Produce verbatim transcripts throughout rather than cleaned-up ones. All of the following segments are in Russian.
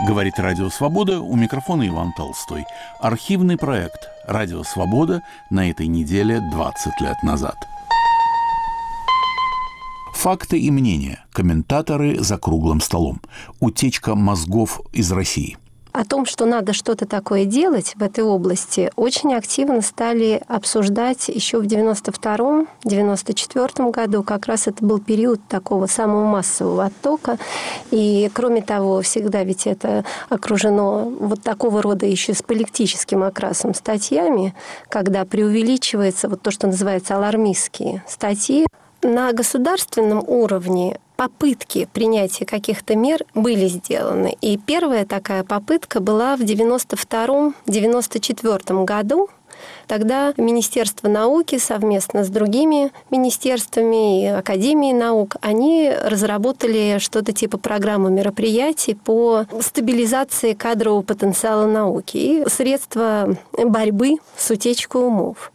Говорит Радио Свобода, у микрофона Иван Толстой. Архивный проект «Радио Свобода» на этой неделе двадцать лет назад. Факты и мнения. Комментаторы за круглым столом. Утечка мозгов из России. О том, что надо что-то такое делать в этой области, очень активно стали обсуждать еще в девяносто втором — девяносто четвёртом году. Как раз это был период такого самого массового оттока. И, кроме того, всегда ведь это окружено вот такого рода еще с политическим окрасом статьями, когда преувеличивается вот то, что называется алармистские статьи. На государственном уровне попытки принятия каких-то мер были сделаны. И первая такая попытка была в девяносто втором — девяносто четвёртом году. Тогда Министерство науки совместно с другими министерствами и Академией наук, они разработали что-то типа программы мероприятий по стабилизации кадрового потенциала науки и средства борьбы с утечкой умов.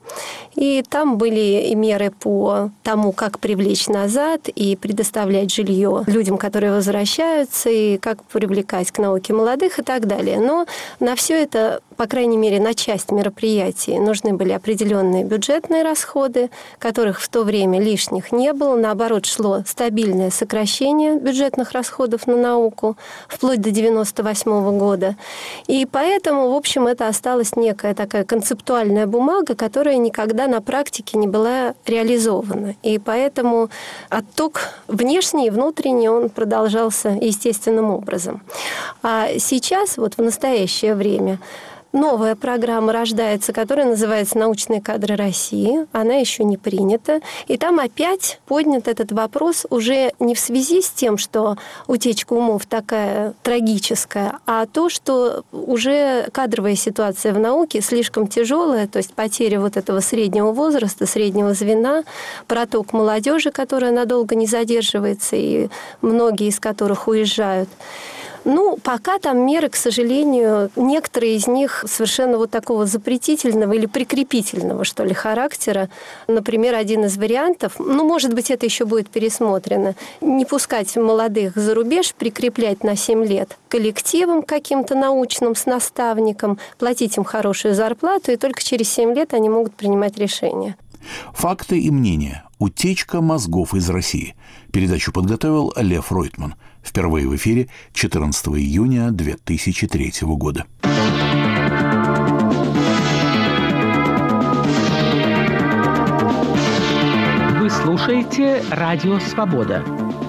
И там были и меры по тому, как привлечь назад и предоставлять жилье людям, которые возвращаются, и как привлекать к науке молодых и так далее. Но на все это, по крайней мере, на часть мероприятий нужны были определенные бюджетные расходы, которых в то время лишних не было. Наоборот, шло стабильное сокращение бюджетных расходов на науку вплоть до девяносто восьмого года. И поэтому, в общем, это осталась некая такая концептуальная бумага, которая никогда на практике не была реализована. И поэтому отток внешний и внутренний, он продолжался естественным образом. А сейчас, вот в настоящее время, новая программа рождается, которая называется «Научные кадры России». Она еще не принята. И там опять поднят этот вопрос уже не в связи с тем, что утечка умов такая трагическая, а то, что уже кадровая ситуация в науке слишком тяжелая, то есть потеря вот этого среднего возраста, среднего звена, проток молодежи, которая надолго не задерживается, и многие из которых уезжают. Ну, пока там меры, к сожалению, некоторые из них совершенно вот такого запретительного или прикрепительного, что ли, характера. Например, один из вариантов, ну, может быть, это еще будет пересмотрено, не пускать молодых за рубеж, прикреплять на семь лет коллективам каким-то научным с наставником, платить им хорошую зарплату, и только через семь лет они могут принимать решения. Факты и мнения. Утечка мозгов из России. Передачу подготовил Лев Ройтман. Впервые в эфире четырнадцатого июня две тысячи третьего года. Вы слушаете «Радио Свобода».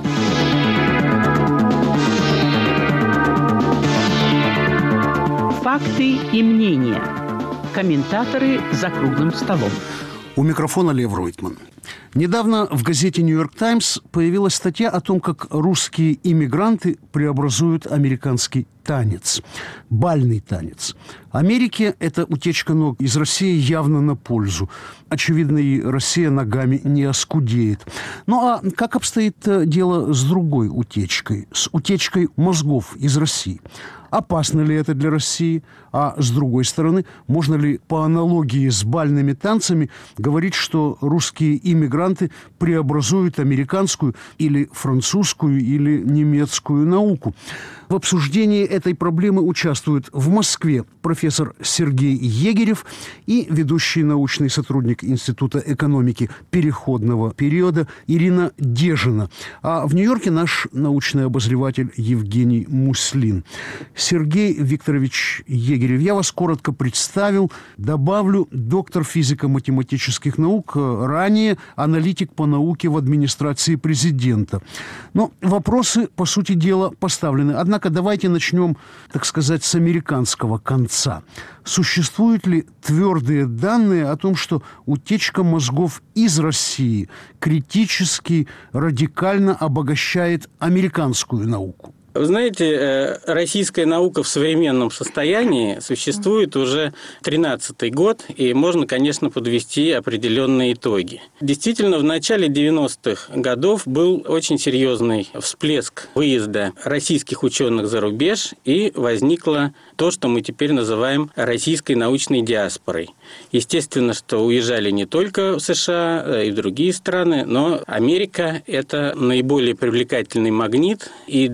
Факты и мнения. Комментаторы за круглым столом. У микрофона Лев Ройтман. Недавно в газете «Нью-Йорк Таймс» появилась статья о том, как русские иммигранты преобразуют американский танец. Бальный танец. Америке эта утечка ног из России явно на пользу. Очевидно, и Россия ногами не оскудеет. Ну а как обстоит дело с другой утечкой? С утечкой мозгов из России? Опасно ли это для России? А с другой стороны, можно ли по аналогии с бальными танцами говорить, что русские иммигранты преобразуют американскую или французскую или немецкую науку? В обсуждении этой проблемы участвуют в Москве профессор Сергей Егерев и ведущий научный сотрудник Института экономики переходного периода Ирина Дежина. А в Нью-Йорке наш научный обозреватель Евгений Муслин. Сергей Викторович Егерев, я вас коротко представил. Добавлю, доктор физико-математических наук, ранее аналитик по науке в администрации президента. Но вопросы, по сути дела, поставлены. Однако давайте начнем, так сказать, с американского конца. Существуют ли твердые данные о том, что утечка мозгов из России критически, радикально обогащает американскую науку? Вы знаете, российская наука в современном состоянии существует уже тринадцатый год, и можно, конечно, подвести определенные итоги. Действительно, в начале девяностых годов был очень серьезный всплеск выезда российских ученых за рубеж, и возникло то, что мы теперь называем российской научной диаспорой. Естественно, что уезжали не только в США и в другие страны, но Америка – это наиболее привлекательный магнит и для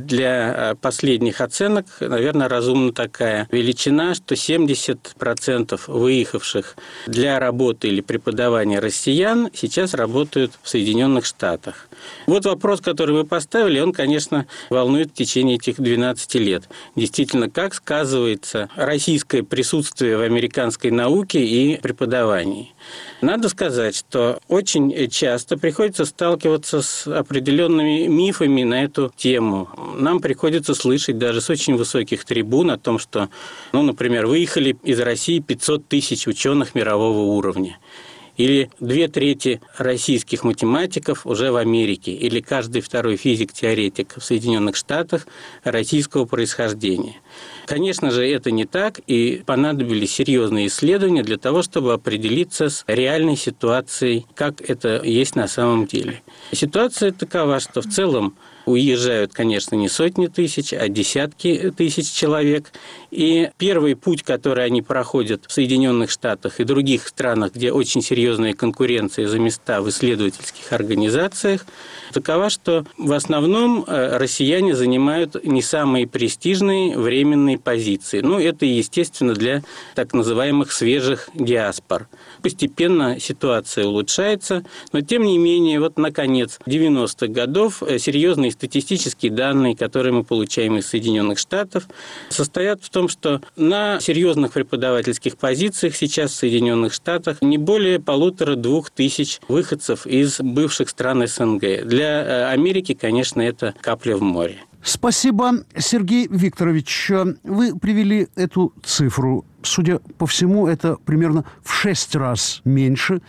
для последних оценок, наверное, разумна такая величина, что семьдесят процентов выехавших для работы или преподавания россиян сейчас работают в Соединенных Штатах. Вот вопрос, который вы поставили, он, конечно, волнует в течение этих двенадцати лет. Действительно, как сказывается российское присутствие в американской науке и преподавании? Надо сказать, что очень часто приходится сталкиваться с определенными мифами на эту тему. Нам приходится слышать даже с очень высоких трибун о том, что, ну, например, выехали из России пятьсот тысяч ученых мирового уровня. Или две трети российских математиков уже в Америке, или каждый второй физик-теоретик в Соединенных Штатах российского происхождения. Конечно же, это не так, и понадобились серьезные исследования для того, чтобы определиться с реальной ситуацией, как это есть на самом деле. Ситуация такова, что в целом уезжают, конечно, не сотни тысяч, а десятки тысяч человек. И первый путь, который они проходят в Соединенных Штатах и других странах, где очень серьезная конкуренция за места в исследовательских организациях, такова, что в основном россияне занимают не самые престижные временные позиции. Ну, это, естественно, для так называемых свежих диаспор. Постепенно ситуация улучшается, но, тем не менее, вот, наконец, девяностых годов серьезные статистические данные, которые мы получаем из Соединенных Штатов, состоят в том, что на серьезных преподавательских позициях сейчас в Соединенных Штатах не более полутора-двух тысяч выходцев из бывших стран СНГ. Для Америки, конечно, это капля в море. Спасибо, Сергей Викторович. Вы привели эту цифру. Судя по всему, это примерно в шесть раз меньше,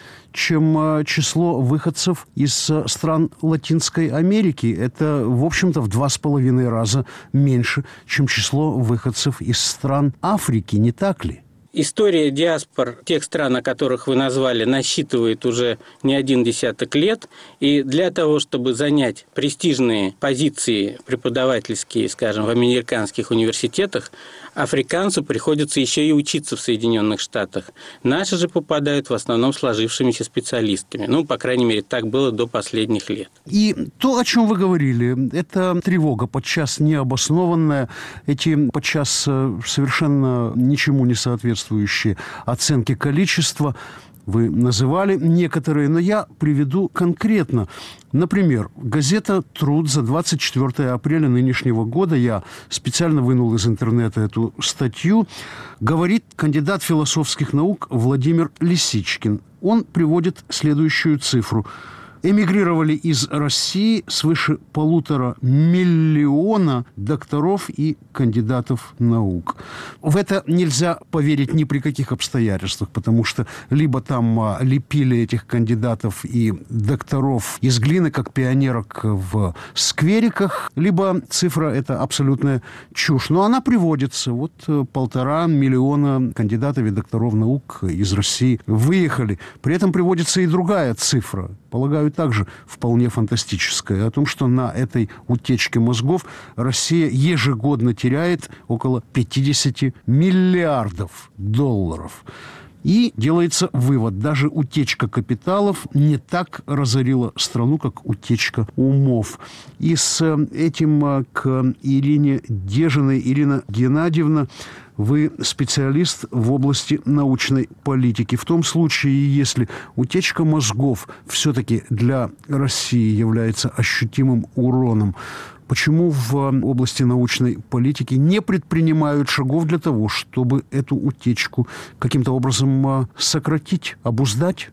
чем число выходцев из стран Латинской Америки. Это, в общем-то, в два с половиной раза меньше, чем число выходцев из стран Африки, не так ли? История диаспор тех стран, о которых вы назвали, насчитывает уже не один десяток лет. И для того, чтобы занять престижные позиции преподавательские, скажем, в американских университетах, африканцу приходится еще и учиться в Соединенных Штатах. Наши же попадают в основном сложившимися специалистами. Ну, по крайней мере, так было до последних лет. И то, о чем вы говорили, это тревога, подчас необоснованная, эти подчас совершенно ничему не соответствующие оценки количества. Вы называли некоторые, но я приведу конкретно. Например, газета «Труд» за двадцать четвёртое апреля нынешнего года, я специально вынул из интернета эту статью, говорит кандидат философских наук Владимир Лисичкин. Он приводит следующую цифру. Эмигрировали из России свыше полутора миллиона докторов и кандидатов наук. В это нельзя поверить ни при каких обстоятельствах, потому что либо там лепили этих кандидатов и докторов из глины, как пионерок в сквериках, либо цифра – это абсолютная чушь. Но она приводится. Вот полтора миллиона кандидатов и докторов наук из России выехали. При этом приводится и другая цифра, полагаю, также вполне фантастическое, о том, что на этой утечке мозгов Россия ежегодно теряет около пятьдесят миллиардов долларов. И делается вывод, даже утечка капиталов не так разорила страну, как утечка умов. И с этим к Ирине Дежиной. Ирина Геннадьевна, вы специалист в области научной политики. В том случае, если утечка мозгов все-таки для России является ощутимым уроном, почему в области научной политики не предпринимают шагов для того, чтобы эту утечку каким-то образом сократить, обуздать?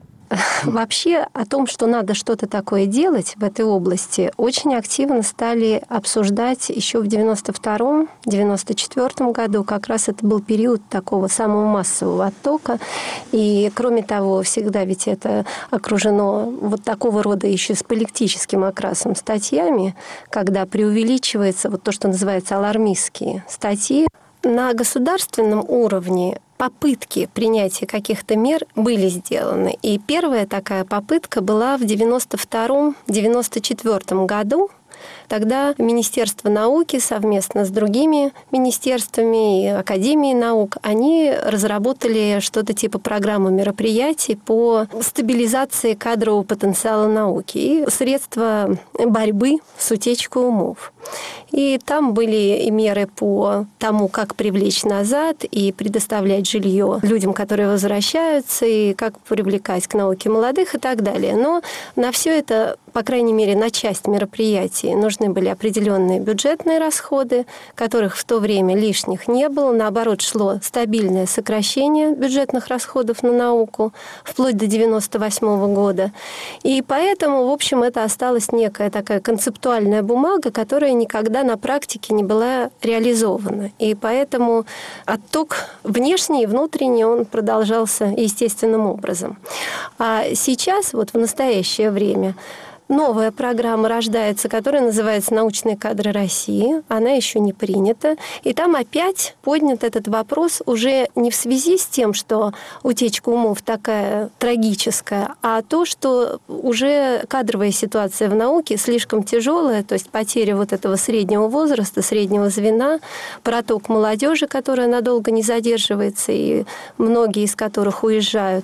Вообще о том, что надо что-то такое делать в этой области, очень активно стали обсуждать еще в девяносто втором — девяносто четвёртом году. Как раз это был период такого самого массового оттока. И, кроме того, всегда ведь это окружено вот такого рода еще с политическим окрасом статьями, когда преувеличивается вот то, что называется алармистские статьи. На государственном уровне попытки принятия каких-то мер были сделаны. И первая такая попытка была в девяносто втором — девяносто четвёртом году. Тогда Министерство науки совместно с другими министерствами и Академией наук, они разработали что-то типа программы мероприятий по стабилизации кадрового потенциала науки и средства борьбы с утечкой умов. И там были и меры по тому, как привлечь назад и предоставлять жилье людям, которые возвращаются, и как привлекать к науке молодых и так далее. Но на все это, по крайней мере, на часть мероприятий нужны были определенные бюджетные расходы, которых в то время лишних не было. Наоборот, шло стабильное сокращение бюджетных расходов на науку вплоть до девяносто восьмого года. И поэтому, в общем, это осталась некая такая концептуальная бумага, которая никогда на практике не была реализована. И поэтому отток внешний и внутренний, он продолжался естественным образом. А сейчас, вот в настоящее время, новая программа рождается, которая называется «Научные кадры России». Она еще не принята. И там опять поднят этот вопрос уже не в связи с тем, что утечка умов такая трагическая, а то, что уже кадровая ситуация в науке слишком тяжелая, то есть потеря вот этого среднего возраста, среднего звена, проток молодежи, которая надолго не задерживается, и многие из которых уезжают.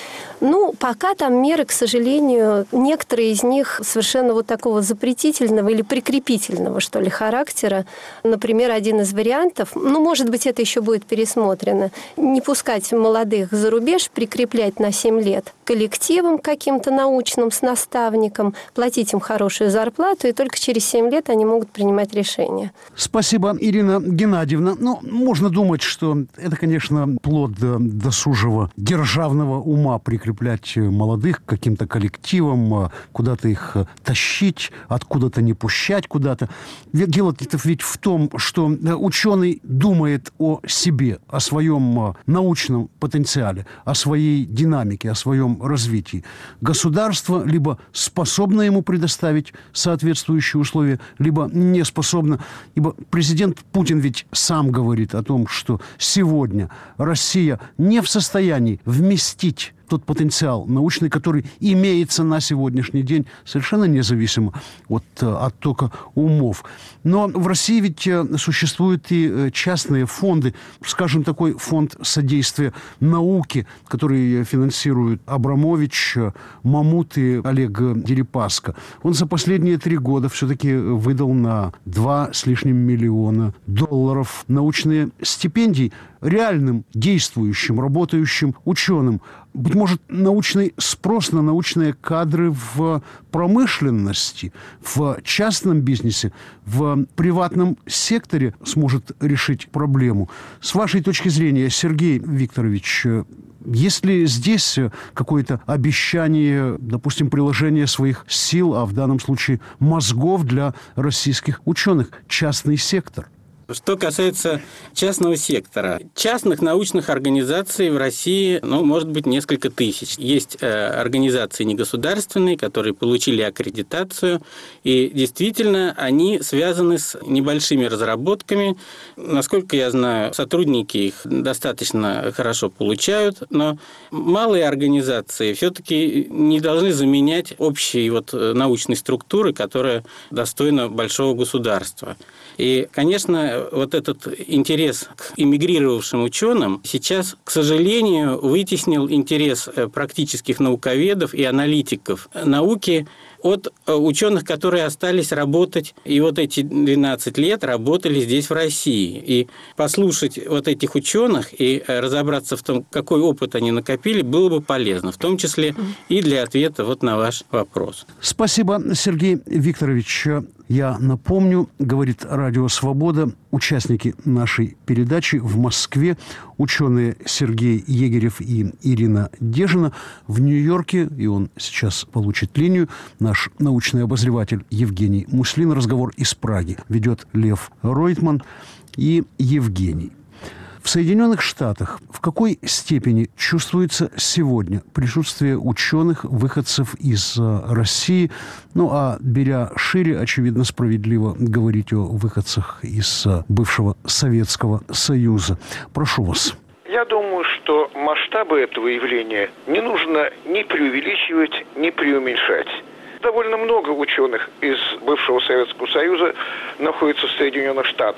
Ну, пока там меры, к сожалению, некоторые из них совершенно вот такого запретительного или прикрепительного, что ли, характера. Например, один из вариантов, ну, может быть, это еще будет пересмотрено, не пускать молодых за рубеж, прикреплять на семь лет коллективам каким-то научным с наставником, платить им хорошую зарплату, и только через семь лет они могут принимать решения. Спасибо, Ирина Геннадьевна. Ну, можно думать, что это, конечно, плод досужего державного ума прикреплять молодых к каким-то коллективам, куда-то их тащить, откуда-то не пущать куда-то. Дело-то ведь в том, что ученый думает о себе, о своем научном потенциале, о своей динамике, о своем развитии. Государство либо способно ему предоставить соответствующие условия, либо не способно. Ибо президент Путин ведь сам говорит о том, что сегодня Россия не в состоянии вместить тот потенциал научный, который имеется на сегодняшний день, совершенно независимо от оттока умов. Но в России ведь существуют и частные фонды, скажем, такой фонд содействия науке, который финансируют Абрамович, Мамут и Олег Дерипаска. Он за последние три года все-таки выдал на два с лишним миллиона долларов научные стипендии реальным, действующим, работающим ученым. Быть может, научный спрос на научные кадры в промышленности, в частном бизнесе, в приватном секторе сможет решить проблему. С вашей точки зрения, Сергей Викторович, есть ли здесь какое-то обещание, допустим, приложения своих сил, а в данном случае мозгов для российских ученых, частный сектор? Что касается частного сектора, частных научных организаций в России, ну, может быть, несколько тысяч. Есть э, организации негосударственные, которые получили аккредитацию, и действительно они связаны с небольшими разработками. Насколько я знаю, сотрудники их достаточно хорошо получают, но малые организации все-таки не должны заменять общей вот научной структуры, которая достойна большого государства. И, конечно, вот этот интерес к эмигрировавшим ученым сейчас, к сожалению, вытеснил интерес практических науковедов и аналитиков науки от ученых, которые остались работать, и вот эти двенадцать лет работали здесь, в России. И послушать вот этих ученых и разобраться в том, какой опыт они накопили, было бы полезно, в том числе и для ответа вот на ваш вопрос. Спасибо, Сергей Викторович. Я напомню, говорит Радио Свобода, участники нашей передачи в Москве, ученые Сергей Егерев и Ирина Дежина. В Нью-Йорке, и он сейчас получит линию, наш научный обозреватель Евгений Муслин. Разговор из Праги ведет Лев Ройтман и Евгений. В Соединенных Штатах в какой степени чувствуется сегодня присутствие ученых, выходцев из России? Ну, а беря шире, очевидно, справедливо говорить о выходцах из бывшего Советского Союза. Прошу вас. Я думаю, что масштабы этого явления не нужно ни преувеличивать, ни преуменьшать. Довольно много ученых из бывшего Советского Союза находится в Соединенных Штатах.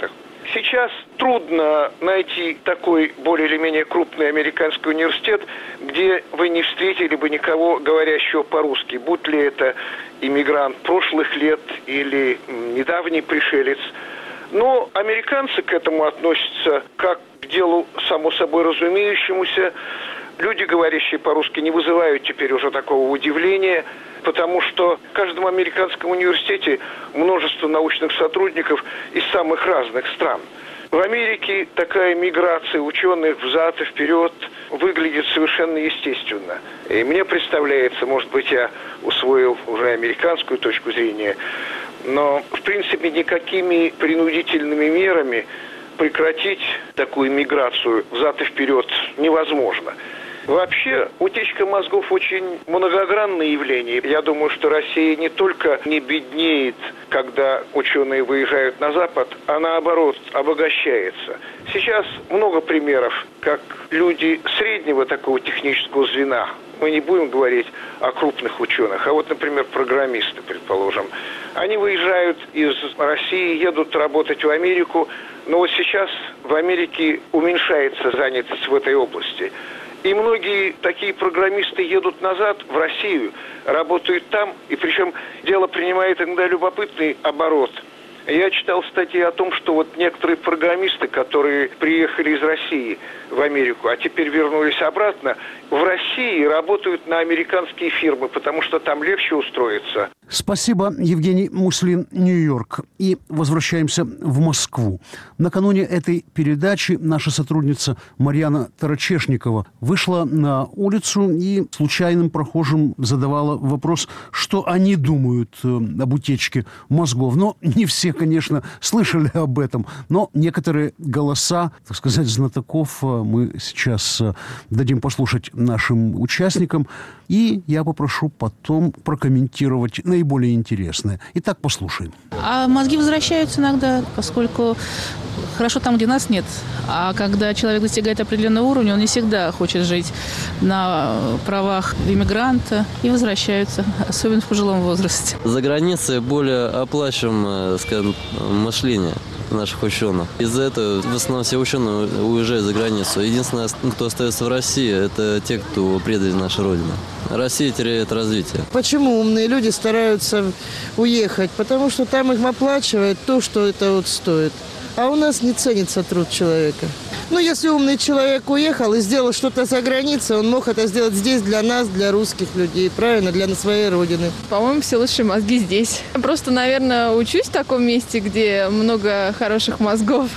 Сейчас трудно найти такой более или менее крупный американский университет, где вы не встретили бы никого, говорящего по-русски, будь ли это иммигрант прошлых лет или недавний пришелец. Но американцы к этому относятся как к делу само собой разумеющемуся. Люди, говорящие по-русски, не вызывают теперь уже такого удивления, потому что в каждом американском университете множество научных сотрудников из самых разных стран. В Америке такая миграция ученых взад и вперед выглядит совершенно естественно. И мне представляется, может быть, я усвоил уже американскую точку зрения, но, в принципе, никакими принудительными мерами прекратить такую миграцию взад и вперед невозможно. Вообще, утечка мозгов очень многогранное явление. Я думаю, что Россия не только не беднеет, когда ученые выезжают на Запад, а наоборот обогащается. Сейчас много примеров, как люди среднего такого технического звена, мы не будем говорить о крупных ученых, а вот, например, программисты, предположим, они выезжают из России, едут работать в Америку, но вот сейчас в Америке уменьшается занятость в этой области. И многие такие программисты едут назад, в Россию, работают там, и причем дело принимает иногда любопытный оборот. Я читал статьи о том, что вот некоторые программисты, которые приехали из России в Америку, а теперь вернулись обратно, в России работают на американские фирмы, потому что там легче устроиться. Спасибо, Евгений Муслин, Нью-Йорк. И возвращаемся в Москву. Накануне этой передачи наша сотрудница Марьяна Тарачешникова вышла на улицу и случайным прохожим задавала вопрос, что они думают об утечке мозгов. Но не все, конечно, слышали об этом. Но некоторые голоса, так сказать, знатоков мы сейчас дадим послушать нашим участникам. И я попрошу потом прокомментировать наиболее интересное. Итак, послушаем. А мозги возвращаются иногда, поскольку хорошо там, где нас нет. А когда человек достигает определенного уровня, он не всегда хочет жить на правах иммигранта и возвращаются, особенно в пожилом возрасте. За границей более оплачиваемое, скажем, мышление наших ученых. Из-за этого в основном все ученые уезжают за границу. Единственное, кто остается в России, это те, кто предали нашу Родину. Россия теряет развитие. Почему умные люди стараются уехать? Потому что там им оплачивают то, что это вот стоит. А у нас не ценится труд человека. Ну, если умный человек уехал и сделал что-то за границей, он мог это сделать здесь для нас, для русских людей, правильно, для своей родины. По-моему, все лучшие мозги здесь. Просто, наверное, учусь в таком месте, где много хороших мозгов,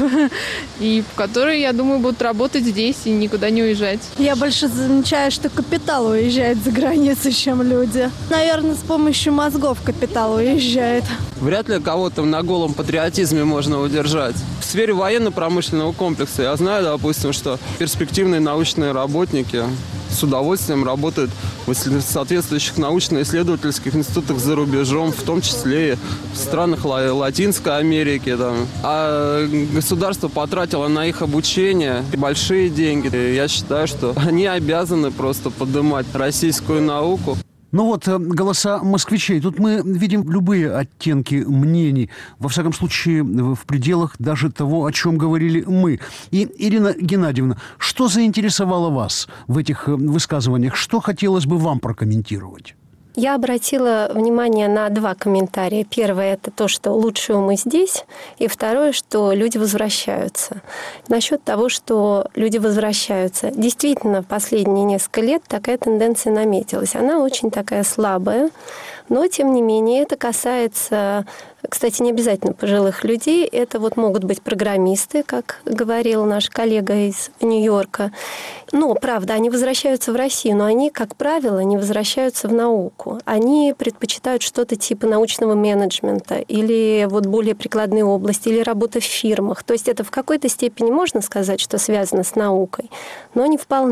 и которые, я думаю, будут работать здесь и никуда не уезжать. Я больше замечаю, что капитал уезжает за границу, чем люди. Наверное, с помощью мозгов капитал уезжает. Вряд ли кого-то на голом патриотизме можно удержать. В сфере военно-промышленного комплекса я знаю, допустим, что перспективные научные работники с удовольствием работают в соответствующих научно-исследовательских институтах за рубежом, в том числе и в странах Латинской Америки. Там. А государство потратило на их обучение большие деньги. И я считаю, что они обязаны просто поднимать российскую науку. Ну вот, голоса москвичей. Тут мы видим любые оттенки мнений. Во всяком случае, в пределах даже того, о чем говорили мы. И, Ирина Геннадьевна, что заинтересовало вас в этих высказываниях? Что хотелось бы вам прокомментировать? Я обратила внимание на два комментария. Первое – это то, что лучшие умы здесь. И второе, что люди возвращаются. Насчет того, что люди возвращаются. Действительно, в последние несколько лет такая тенденция наметилась. Она очень такая слабая. Но, тем не менее, это касается, кстати, не обязательно пожилых людей. Это вот могут быть программисты, как говорил наш коллега из Нью-Йорка. Но, правда, они возвращаются в Россию, но они, как правило, не возвращаются в науку. Они предпочитают что-то типа научного менеджмента или вот более прикладные области, или работа в фирмах. То есть это в какой-то степени можно сказать, что связано с наукой, но не вполне.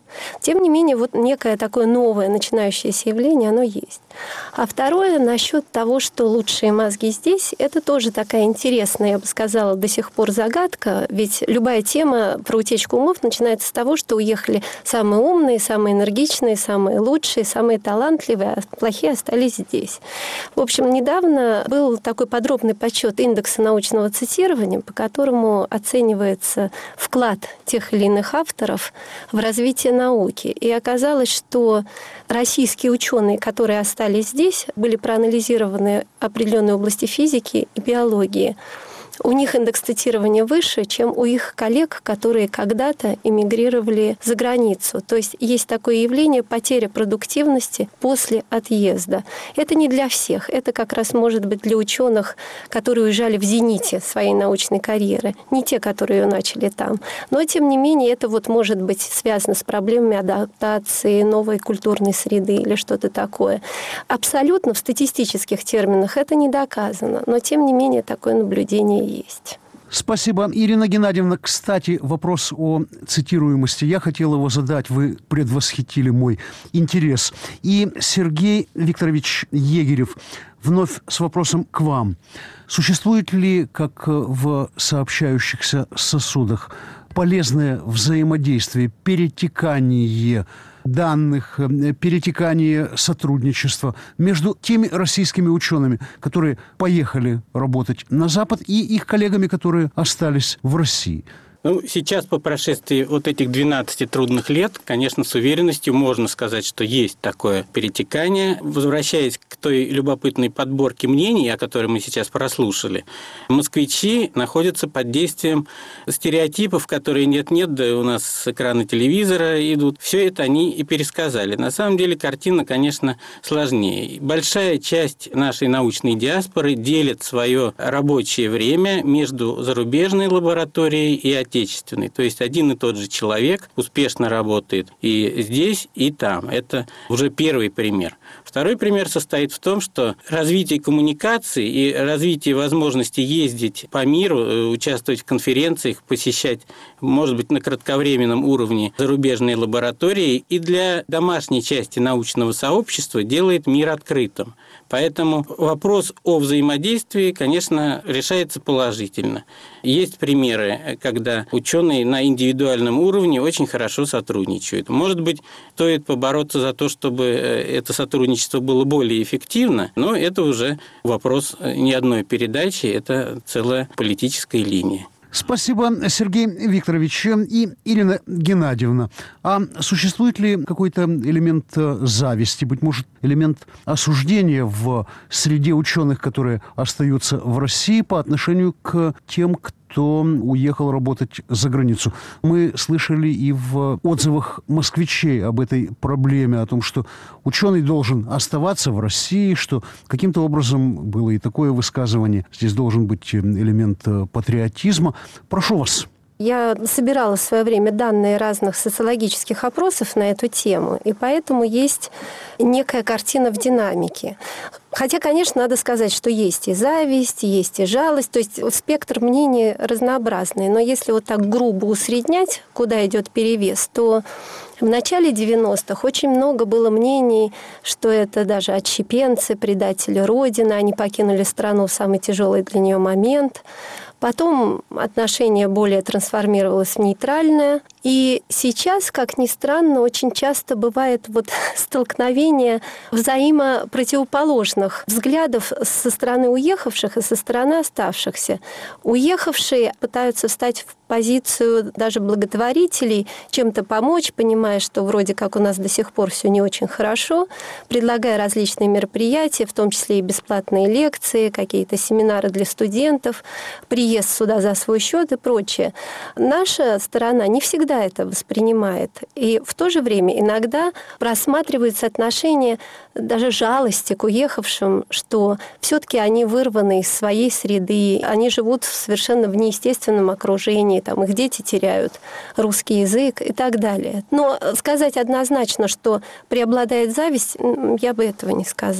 Тем не менее, вот некое такое новое начинающееся явление, оно есть. А второе, насчет того, что лучшие мозги здесь, это тоже такая интересная, я бы сказала, до сих пор загадка. Ведь любая тема про утечку умов начинается с того, что уехали самые умные, самые энергичные, самые лучшие, самые талантливые, а плохие остались здесь. В общем, недавно был такой подробный подсчет индекса научного цитирования, по которому оценивается вклад тех или иных авторов в развитие науки. И оказалось, что российские ученые, которые остались здесь, были проанализированы определенные области физики и биологии. У них индекс цитирования выше, чем у их коллег, которые когда-то эмигрировали за границу. То есть есть такое явление потеря продуктивности после отъезда. Это не для всех. Это как раз может быть для ученых, которые уезжали в зените своей научной карьеры. Не те, которые ее начали там. Но, тем не менее, это вот может быть связано с проблемами адаптации, новой культурной среды или что-то такое. Абсолютно в статистических терминах это не доказано. Но, тем не менее, такое наблюдение есть. Спасибо, Ирина Геннадьевна. Кстати, вопрос о цитируемости. Я хотел его задать, вы предвосхитили мой интерес. И Сергей Викторович Егерев вновь с вопросом к вам. Существует ли, как в сообщающихся сосудах, полезное взаимодействие, перетекание данных, перетекание сотрудничества между теми российскими учеными, которые поехали работать на Запад, и их коллегами, которые остались в России? Ну, сейчас, по прошествии вот этих двенадцати трудных лет, конечно, с уверенностью можно сказать, что есть такое перетекание. Возвращаясь к той любопытной подборке мнений, о которой мы сейчас прослушали, москвичи находятся под действием стереотипов, которые нет-нет, да у нас с экрана телевизора идут. Все это они и пересказали. На самом деле картина, конечно, сложнее. Большая часть нашей научной диаспоры делит свое рабочее время между зарубежной лабораторией и отечественной. Отечественный. То есть один и тот же человек успешно работает и здесь, и там. Это уже первый пример. Второй пример состоит в том, что развитие коммуникаций и развитие возможности ездить по миру, участвовать в конференциях, посещать, может быть, на кратковременном уровне зарубежные лаборатории и для домашней части научного сообщества делает мир открытым. Поэтому вопрос о взаимодействии, конечно, решается положительно. Есть примеры, когда ученые на индивидуальном уровне очень хорошо сотрудничают. Может быть, стоит побороться за то, чтобы это сотрудничество было более эффективно, но это уже вопрос не одной передачи, это целая политическая линия. Спасибо, Сергей Викторович. И Ирина Геннадьевна, а существует ли какой-то элемент зависти, быть может, элемент осуждения в среде ученых, которые остаются в России по отношению к тем, кто кто уехал работать за границу? Мы слышали и в отзывах москвичей об этой проблеме, о том, что ученый должен оставаться в России, что каким-то образом было и такое высказывание. Здесь должен быть элемент патриотизма. Прошу вас. Я собирала в свое время данные разных социологических опросов на эту тему, и поэтому есть некая картина в динамике. Хотя, конечно, надо сказать, что есть и зависть, есть и жалость, то есть спектр мнений разнообразный. Но если вот так грубо усреднять, куда идет перевес, то в начале девяностых очень много было мнений, что это даже отщепенцы, предатели Родины, они покинули страну в самый тяжелый для нее момент. Потом отношение более трансформировалось в нейтральное. И сейчас, как ни странно, очень часто бывает вот столкновение взаимопротивоположных взглядов со стороны уехавших и со стороны оставшихся. Уехавшие пытаются встать в позицию даже благотворителей, чем-то помочь, понимая, что вроде как у нас до сих пор все не очень хорошо, предлагая различные мероприятия, в том числе и бесплатные лекции, какие-то семинары для студентов, приезд сюда за свой счет и прочее. Наша сторона не всегда это воспринимает. И в то же время иногда просматривается отношение даже жалости к уехавшим, что все-таки они вырваны из своей среды, они живут совершенно в неестественном окружении, там их дети теряют русский язык и так далее. Но сказать однозначно, что преобладает зависть, я бы этого не сказала.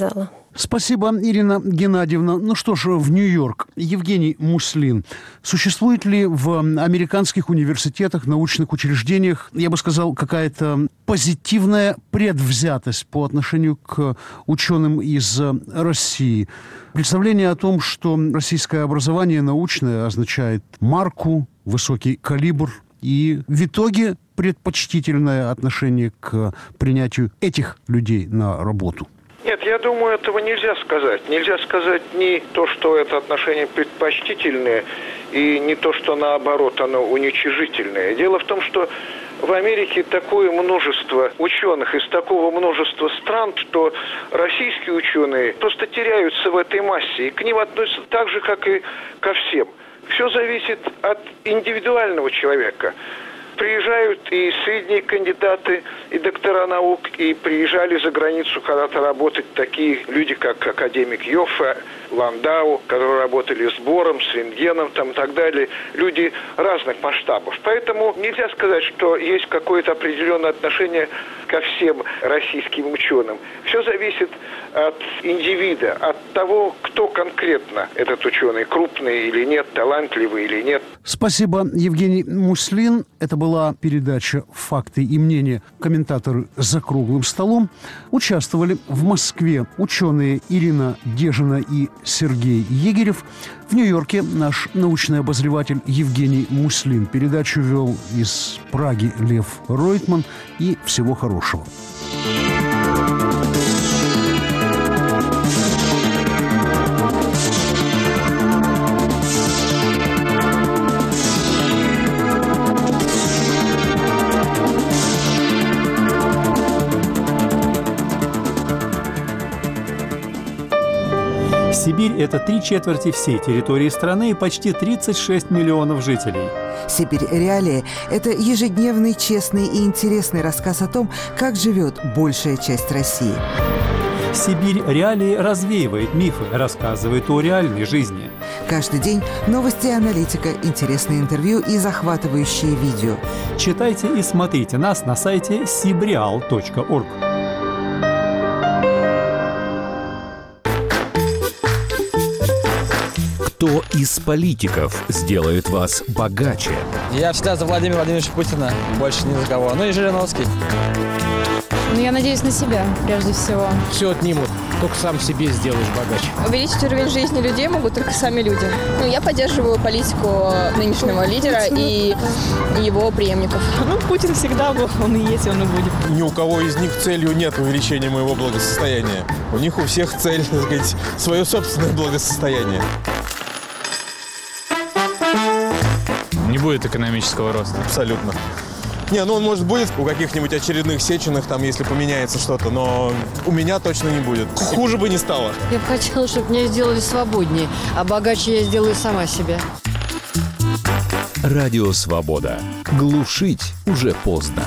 Спасибо, Ирина Геннадьевна. Ну что ж, в Нью-Йорк. Евгений Муслин. Существует ли в американских университетах, научных учреждениях, я бы сказал, какая-то позитивная предвзятость по отношению к ученым из России? Представление о том, что российское образование научное означает марку, высокий калибр и в итоге предпочтительное отношение к принятию этих людей на работу. Нет, я думаю, этого нельзя сказать. Нельзя сказать ни то, что это отношение предпочтительное, и не то, что наоборот оно уничижительное. Дело в том, что в Америке такое множество ученых из такого множества стран, что российские ученые просто теряются в этой массе, и к ним относятся так же, как и ко всем. Все зависит от индивидуального человека. Приезжают и средние кандидаты, и доктора наук, и приезжали за границу когда-то работать такие люди, как академик Йоффе, Ландау, которые работали с Бором, с рентгеном там, и так далее. Люди разных масштабов. Поэтому нельзя сказать, что есть какое-то определенное отношение ко всем российским ученым. Все зависит от индивида, от того, кто конкретно этот ученый, крупный или нет, талантливый или нет. Спасибо, Евгений Муслин. Это была передача «Факты и мнения». Комментаторы «За круглым столом». Участвовали в Москве ученые Ирина Дежина и Сергей Егерев. В Нью-Йорке наш научный обозреватель Евгений Муслин. Передачу вел из Праги Лев Ройтман. И всего хорошего. Сибирь – это три четверти всей территории страны и почти тридцать шесть миллионов жителей. «Сибирь. Реалии» – это ежедневный, честный и интересный рассказ о том, как живет большая часть России. «Сибирь. Реалии» развеивает мифы, рассказывает о реальной жизни. Каждый день новости и аналитика, интересные интервью и захватывающие видео. Читайте и смотрите нас на сайте сибреал точка орг. Кто из политиков сделает вас богаче? Я всегда за Владимира Владимировича Путина, больше ни за кого. Ну и Жириновский. Ну, я надеюсь на себя, прежде всего. Все отнимут, только сам себе сделаешь богаче. Увеличить уровень жизни людей могут только сами люди. Ну, я поддерживаю политику нынешнего лидера и его преемников. Ну, Путин всегда был, он и есть, он и будет. Ни у кого из них целью нет увеличения моего благосостояния. У них у всех цель, так сказать, свое собственное благосостояние. Не будет экономического роста. Абсолютно. Не, ну он, может, будет у каких-нибудь очередных Сеченых, там, если поменяется что-то, но у меня точно не будет. Хуже бы не стало. Я бы хотела, чтобы меня сделали свободнее, а богаче я сделаю сама себя. Радио «Свобода». Глушить уже поздно.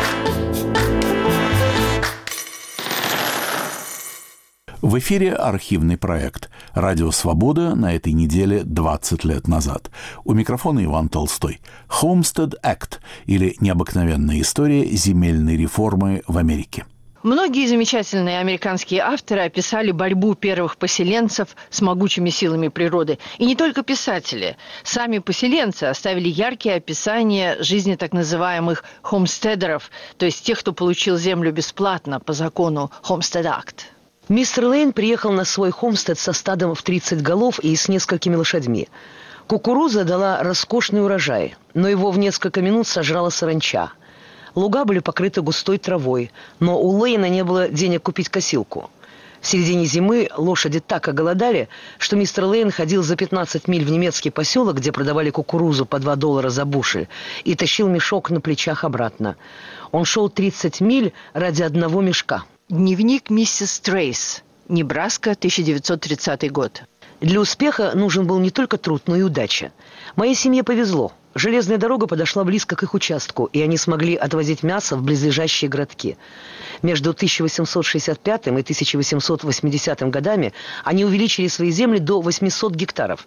В эфире архивный проект «Радио Свобода» на этой неделе двадцать лет назад. У микрофона Иван Толстой. Homestead Act или необыкновенная история земельной реформы в Америке. Многие замечательные американские авторы описали борьбу первых поселенцев с могучими силами природы. И не только писатели. Сами поселенцы оставили яркие описания жизни так называемых хомстедеров, то есть тех, кто получил землю бесплатно по закону Homestead Act. Мистер Лейн приехал на свой хомстед со стадом в тридцать голов и с несколькими лошадьми. Кукуруза дала роскошный урожай, но его в несколько минут сожрала саранча. Луга были покрыты густой травой, но у Лейна не было денег купить косилку. В середине зимы лошади так оголодали, что мистер Лейн ходил за пятнадцать миль в немецкий поселок, где продавали кукурузу по два доллара за бушель, и тащил мешок на плечах обратно. Он шел тридцать миль ради одного мешка. Дневник миссис Трейс. Небраска, тысяча девятьсот тридцатый год. Для успеха нужен был не только труд, но и удача. Моей семье повезло. Железная дорога подошла близко к их участку, и они смогли отвозить мясо в близлежащие городки. Между тысяча восемьсот шестьдесят пятым и тысяча восемьсот восьмидесятым годами они увеличили свои земли до восьмисот гектаров.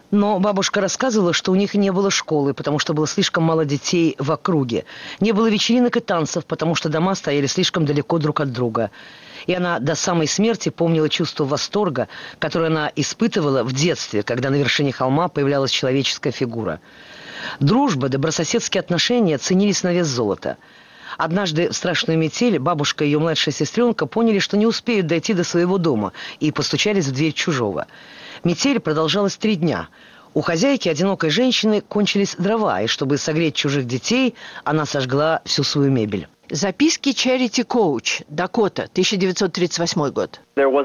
Но бабушка рассказывала, что у них не было школы, потому что было слишком мало детей в округе. Не было вечеринок и танцев, потому что дома стояли слишком далеко друг от друга. И она до самой смерти помнила чувство восторга, которое она испытывала в детстве, когда на вершине холма появлялась человеческая фигура. Дружба, добрососедские отношения ценились на вес золота. Однажды в страшную метель бабушка и ее младшая сестренка поняли, что не успеют дойти до своего дома, и постучались в дверь чужого. Метель продолжалась три дня. У хозяйки, одинокой женщины, кончились дрова, и чтобы согреть чужих детей, она сожгла всю свою мебель. Записки Charity Coach, Дакота, тысяча девятьсот тридцать восьмой год.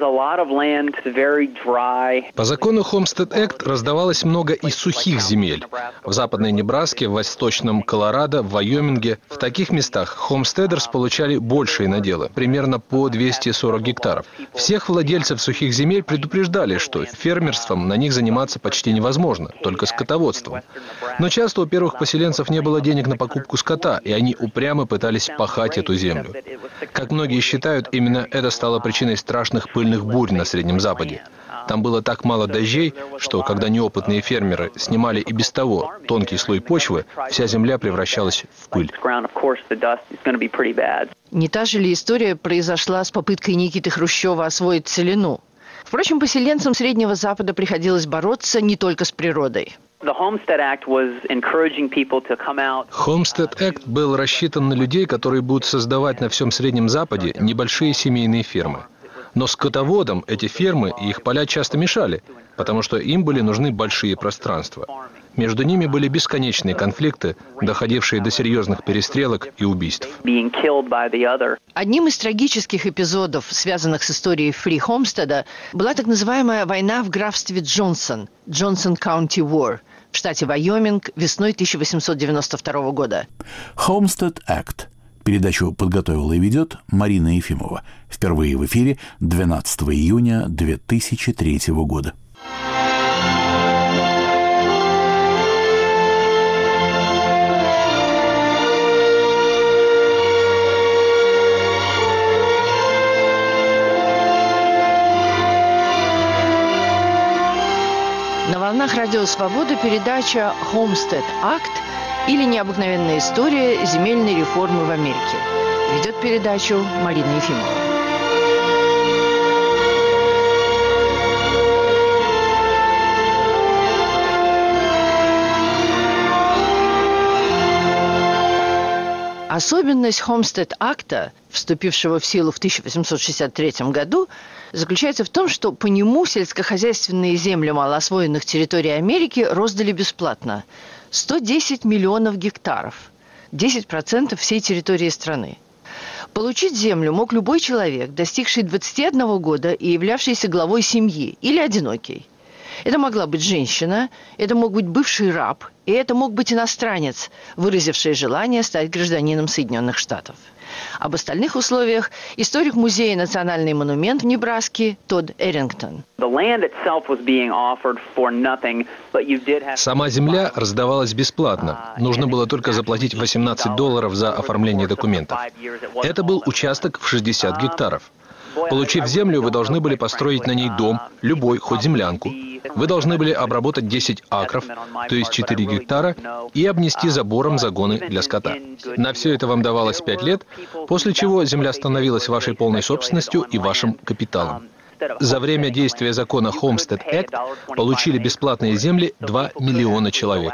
По закону Homestead Act раздавалось много и сухих земель. В западной Небраске, в восточном Колорадо, в Вайоминге. В таких местах хомстедерс получали большие наделы, примерно по двести сорок гектаров. Всех владельцев сухих земель предупреждали, что фермерством на них заниматься почти невозможно, только скотоводством. Но часто у первых поселенцев не было денег на покупку скота, и они упрямо пытались пахать эту землю. Как многие считают, именно это стало причиной страшных пыльных бурь на Среднем Западе. Там было так мало дождей, что когда неопытные фермеры снимали и без того тонкий слой почвы, вся земля превращалась в пыль. Не та же ли история произошла с попыткой Никиты Хрущева освоить целину? Впрочем, поселенцам Среднего Запада приходилось бороться не только с природой. Homestead Act был рассчитан на людей, которые будут создавать на всем Среднем Западе небольшие семейные фермы. Но скотоводам эти фермы и их поля часто мешали, потому что им были нужны большие пространства. Между ними были бесконечные конфликты, доходившие до серьезных перестрелок и убийств. Одним из трагических эпизодов, связанных с историей Фри Хомстеда, была так называемая война в графстве Джонсон, Johnson County War, в штате Вайоминг весной тысяча восемьсот девяносто второго года. Homestead Act. Передачу подготовила и ведет Марина Ефимова. Впервые в эфире двенадцатого июня две тысячи третьего года. На волнах Радио Свобода передача Homestead Act или необыкновенная история земельной реформы в Америке. Ведет передачу Марина Ефимова. Особенность Homestead Акта, вступившего в силу в тысяча восемьсот шестьдесят третьем году, заключается в том, что по нему сельскохозяйственные земли малоосвоенных территорий Америки роздали бесплатно. сто десять миллионов гектаров, десять процентов всей территории страны. Получить землю мог любой человек, достигший двадцати одного года и являвшийся главой семьи, или одинокий. Это могла быть женщина, это мог быть бывший раб, и это мог быть иностранец, выразивший желание стать гражданином Соединенных Штатов. Об остальных условиях историк музея «Национальный монумент» в Небраске Тодд Эрингтон. Сама земля раздавалась бесплатно. Нужно было только заплатить восемнадцать долларов за оформление документов. Это был участок в шестьдесят гектаров. Получив землю, вы должны были построить на ней дом, любой, хоть землянку. Вы должны были обработать десять акров, то есть четыре гектара, и обнести забором загоны для скота. На все это вам давалось пять лет, после чего земля становилась вашей полной собственностью и вашим капиталом. За время действия закона Homestead Act получили бесплатные земли два миллиона человек.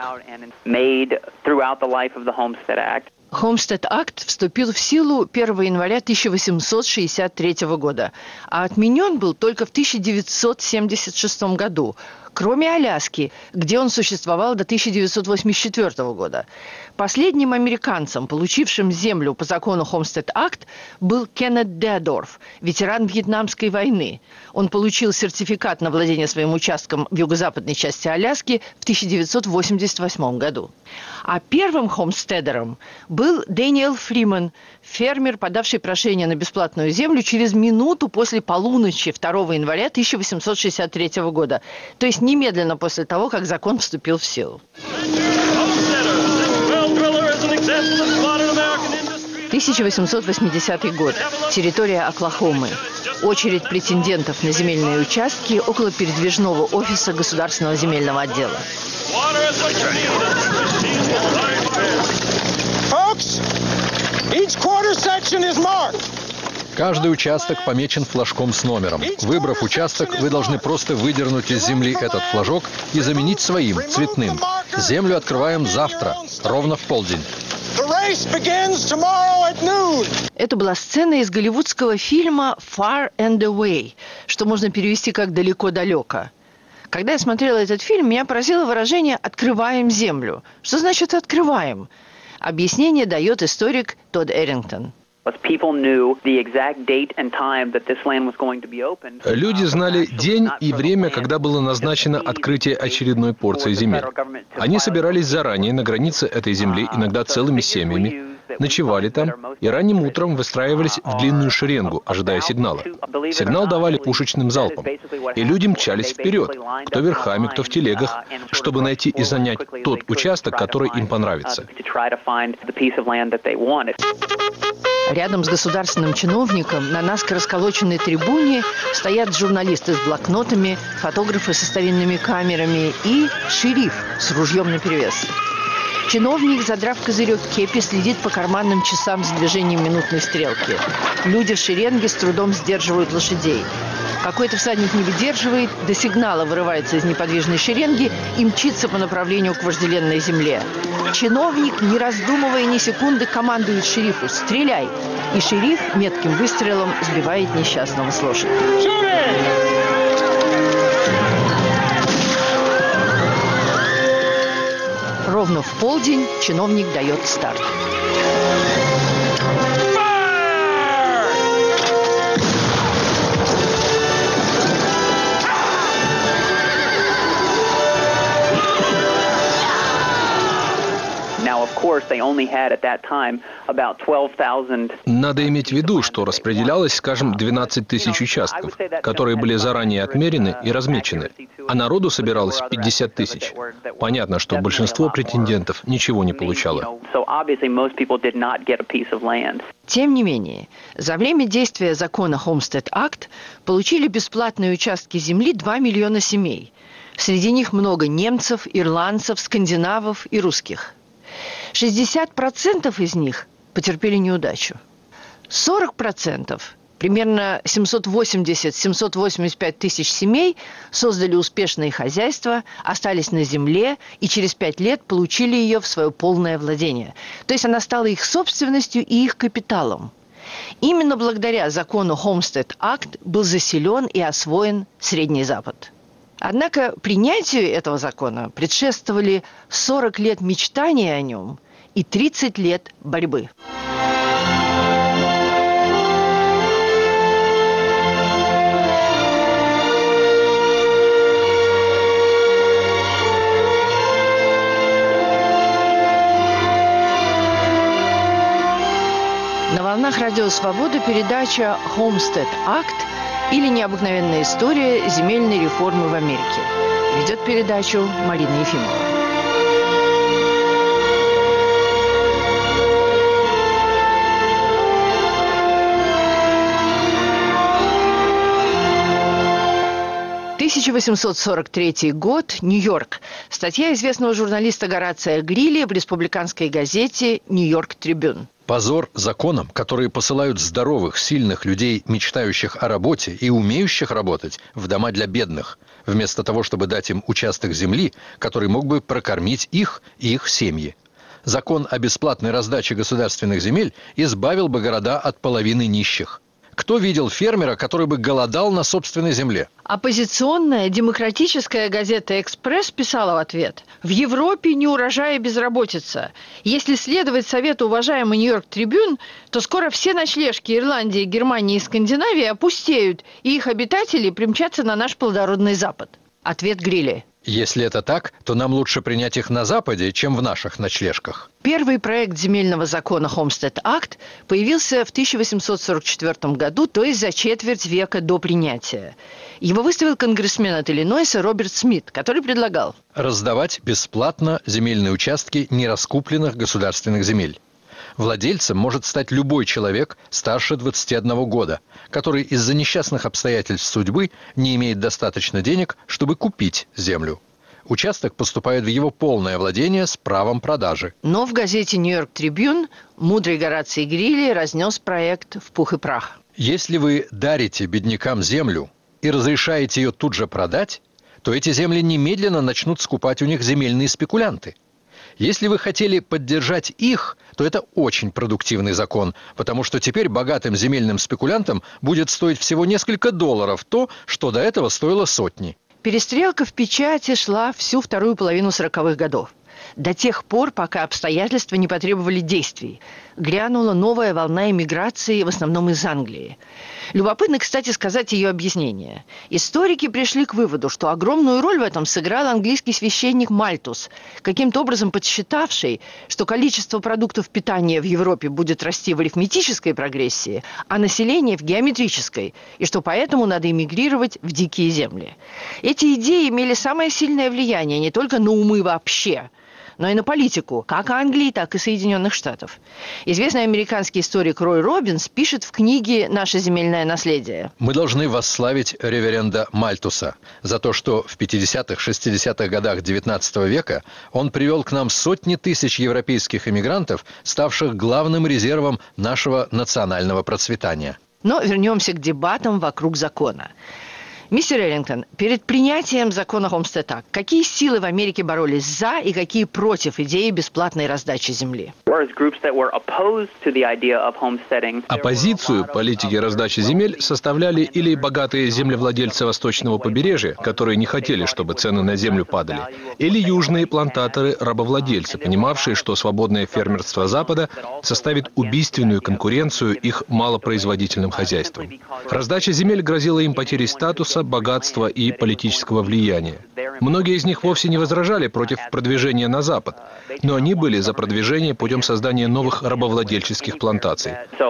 Homestead Act вступил в силу первого января тысяча восемьсот шестьдесят третьего года, а отменен был только в тысяча девятьсот семьдесят шестом году, кроме Аляски, где он существовал до тысяча девятьсот восемьдесят четвёртого года. Последним американцем, получившим землю по закону Homestead Act, был Кеннет Деодорф, ветеран Вьетнамской войны. Он получил сертификат на владение своим участком в юго-западной части Аляски в тысяча девятьсот восемьдесят восьмом году. А первым хомстедером был Дэниел Фриман, фермер, подавший прошение на бесплатную землю через минуту после полуночи второго января тысяча восемьсот шестьдесят третьего года, то есть немедленно после того, как закон вступил в силу. тысяча восемьсот восьмидесятый год. Территория Оклахомы. Очередь претендентов на земельные участки около передвижного офиса Государственного земельного отдела. Каждый участок помечен флажком с номером. Выбрав участок, вы должны просто выдернуть из земли этот флажок и заменить своим, цветным. Землю открываем завтра, ровно в полдень. Это была сцена из голливудского фильма «Far and Away», что можно перевести как «далеко-далеко». Когда я смотрела этот фильм, меня поразило выражение «открываем землю». Что значит «открываем»? Объяснение дает историк Тодд Эрингтон. Люди знали день и время, когда было назначено открытие очередной порции земель. Они собирались заранее на границе этой земли, иногда целыми семьями, ночевали там и ранним утром выстраивались в длинную шеренгу, ожидая сигнала. Сигнал давали пушечным залпом, и люди мчались вперед, кто верхами, кто в телегах, чтобы найти и занять тот участок, который им понравится. Рядом с государственным чиновником на наскоро расколоченной трибуне стоят журналисты с блокнотами, фотографы со старинными камерами и шериф с ружьем наперевес. Чиновник, задрав козырек кепи, следит по карманным часам с движением минутной стрелки. Люди в шеренге с трудом сдерживают лошадей. Какой-то всадник не выдерживает, до сигнала вырывается из неподвижной шеренги и мчится по направлению к вожделенной земле. Чиновник, не раздумывая ни секунды, командует шерифу «Стреляй!» И шериф метким выстрелом сбивает несчастного с лошади. Ровно в полдень чиновник дает старт. Надо иметь в виду, что распределялось, скажем, двенадцать тысяч участков, которые были заранее отмерены и размечены, а народу собиралось пятьдесят тысяч. Понятно, что большинство претендентов ничего не получало. Тем не менее, за время действия закона Homestead Act получили бесплатные участки земли два миллиона семей. Среди них много немцев, ирландцев, скандинавов и русских. шестьдесят процентов из них потерпели неудачу. сорок процентов, примерно семьсот восемьдесят - семьсот восемьдесят пять тысяч семей, создали успешные хозяйства, остались на земле и через пять лет получили ее в свое полное владение. То есть она стала их собственностью и их капиталом. Именно благодаря закону Homestead Act был заселен и освоен Средний Запад. Однако принятию этого закона предшествовали сорок лет мечтания о нем и тридцать лет борьбы. На волнах Радио Свобода передача Homestead Act или необыкновенная история земельной реформы в Америке. Ведет передачу Марина Ефимова. тысяча восемьсот сорок третий год, Нью-Йорк. Статья известного журналиста Горация Грилли в республиканской газете «Нью-Йорк Трибюн». Позор законам, которые посылают здоровых, сильных людей, мечтающих о работе и умеющих работать, в дома для бедных, вместо того, чтобы дать им участок земли, который мог бы прокормить их и их семьи. Закон о бесплатной раздаче государственных земель избавил бы города от половины нищих. Кто видел фермера, который бы голодал на собственной земле? Оппозиционная демократическая газета «Экспресс» писала в ответ: «В Европе не урожай и безработица. Если следовать совету уважаемый «Нью-Йорк Трибюн», то скоро все ночлежки Ирландии, Германии и Скандинавии опустеют, и их обитатели примчатся на наш плодородный Запад». Ответ Грилли: Если это так, то нам лучше принять их на Западе, чем в наших ночлежках. Первый проект земельного закона Homestead Act появился в тысяча восемьсот сорок четвёртом году, то есть за четверть века до принятия. Его выставил конгрессмен от Иллинойса Роберт Смит, который предлагал раздавать бесплатно земельные участки нераскупленных государственных земель. Владельцем может стать любой человек старше двадцати одного года, который из-за несчастных обстоятельств судьбы не имеет достаточно денег, чтобы купить землю. Участок поступает в его полное владение с правом продажи. Но в газете «Нью-Йорк Трибюн» мудрый Гораций Грилли разнес проект в пух и прах. Если вы дарите беднякам землю и разрешаете ее тут же продать, то эти земли немедленно начнут скупать у них земельные спекулянты. Если вы хотели поддержать их, то это очень продуктивный закон, потому что теперь богатым земельным спекулянтам будет стоить всего несколько долларов то, что до этого стоило сотни. Перестрелка в печати шла всю вторую половину сороковых годов. До тех пор, пока обстоятельства не потребовали действий. Грянула новая волна эмиграции, в основном из Англии. Любопытно, кстати, сказать ее объяснение. Историки пришли к выводу, что огромную роль в этом сыграл английский священник Мальтус, каким-то образом подсчитавший, что количество продуктов питания в Европе будет расти в арифметической прогрессии, а население в геометрической, и что поэтому надо эмигрировать в дикие земли. Эти идеи имели самое сильное влияние не только на умы вообще, но и на политику, как Англии, так и Соединенных Штатов. Известный американский историк Рой Робинс пишет в книге «Наше земельное наследие». Мы должны восславить реверенда Мальтуса за то, что в пятидесятых-шестидесятых годах девятнадцатого века он привел к нам сотни тысяч европейских эмигрантов, ставших главным резервом нашего национального процветания. Но вернемся к дебатам вокруг закона. Мистер Эллингтон, перед принятием закона Homestead Act какие силы в Америке боролись за и какие против идеи бесплатной раздачи земли? Оппозицию политике раздачи земель составляли или богатые землевладельцы восточного побережья, которые не хотели, чтобы цены на землю падали, или южные плантаторы-рабовладельцы, понимавшие, что свободное фермерство Запада составит убийственную конкуренцию их малопроизводительным хозяйствам. Раздача земель грозила им потерей статуса, богатства и политического влияния. Многие из них вовсе не возражали против продвижения на Запад, но они были за продвижение путем создания новых рабовладельческих плантаций.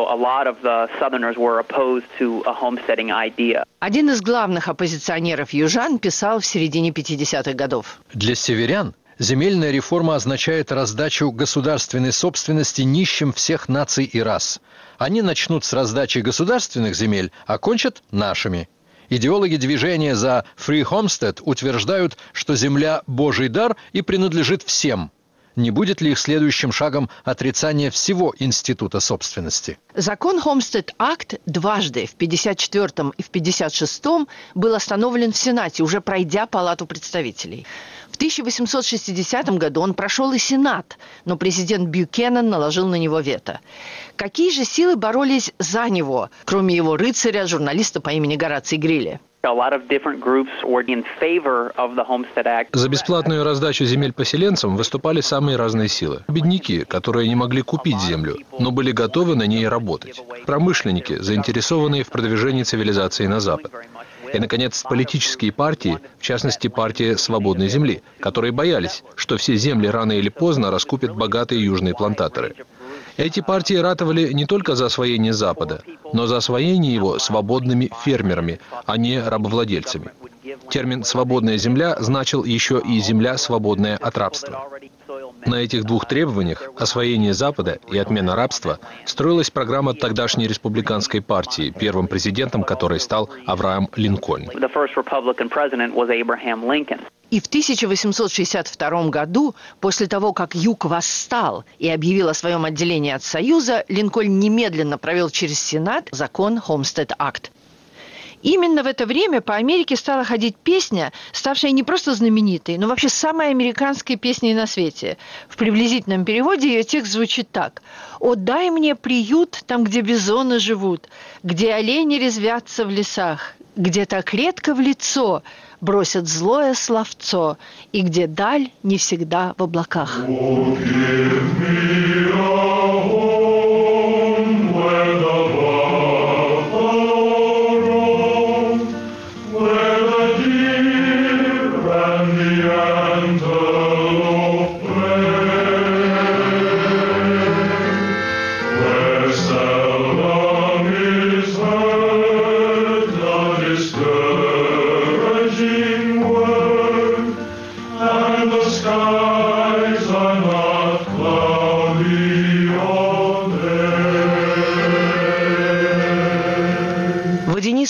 Один из главных оппозиционеров южан писал в середине пятидесятых годов. Для северян земельная реформа означает раздачу государственной собственности нищим всех наций и рас. Они начнут с раздачи государственных земель, а кончат нашими. Идеологи движения за Free Homestead утверждают, что земля – Божий дар и принадлежит всем. Не будет ли их следующим шагом отрицание всего института собственности? Закон Homestead Act дважды, в пятьдесят четвёртом и в пятьдесят шестом, был остановлен в Сенате, уже пройдя Палату представителей. В тысяча восемьсот шестидесятом году он прошел и Сенат, но президент Бьюкенен наложил на него вето. Какие же силы боролись за него, кроме его рыцаря, журналиста по имени Гораций Грилли? За бесплатную раздачу земель поселенцам выступали самые разные силы. Бедняки, которые не могли купить землю, но были готовы на ней работать. Промышленники, заинтересованные в продвижении цивилизации на Запад. И, наконец, политические партии, в частности, партия «Свободной земли», которые боялись, что все земли рано или поздно раскупят богатые южные плантаторы. Эти партии ратовали не только за освоение Запада, но за освоение его свободными фермерами, а не рабовладельцами. Термин «свободная земля» значил еще и «земля, свободная от рабства». На этих двух требованиях, освоение Запада и отмена рабства, строилась программа тогдашней республиканской партии, первым президентом которой стал Авраам Линкольн. И в тысяча восемьсот шестьдесят втором году, после того, как Юг восстал и объявил о своем отделении от Союза, Линкольн немедленно провел через Сенат закон Homestead Act. Именно в это время по Америке стала ходить песня, ставшая не просто знаменитой, но вообще самой американской песней на свете. В приблизительном переводе ее текст звучит так: «О, дай мне приют там, где бизоны живут, где олени резвятся в лесах, где так редко в лицо бросят злое словцо, и где даль не всегда в облаках». And the skies are not cloudy.